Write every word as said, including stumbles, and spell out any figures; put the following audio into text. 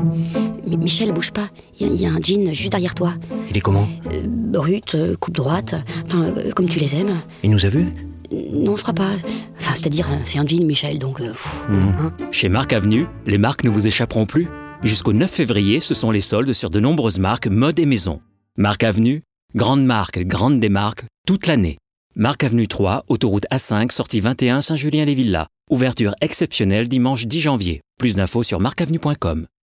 Mais Michel, bouge pas. Il y, y a un jean juste derrière toi. Il est comment? euh, Brut, euh, coupe droite, enfin, euh, comme tu les aimes. Il nous a vus? Non, je crois pas. Enfin, c'est-à-dire, euh, c'est un jean, Michel, donc... euh, pff, Mmh. hein. Chez Marc Avenue, les marques ne vous échapperont plus. Jusqu'au neuf février, ce sont les soldes sur de nombreuses marques mode et maison. Marc Avenue, grande marque, grande des marques, toute l'année. Marc Avenue trois, autoroute A cinq, sortie vingt et un Saint-Julien-les-Villas. Ouverture exceptionnelle dimanche dix janvier. Plus d'infos sur marc avenue point com.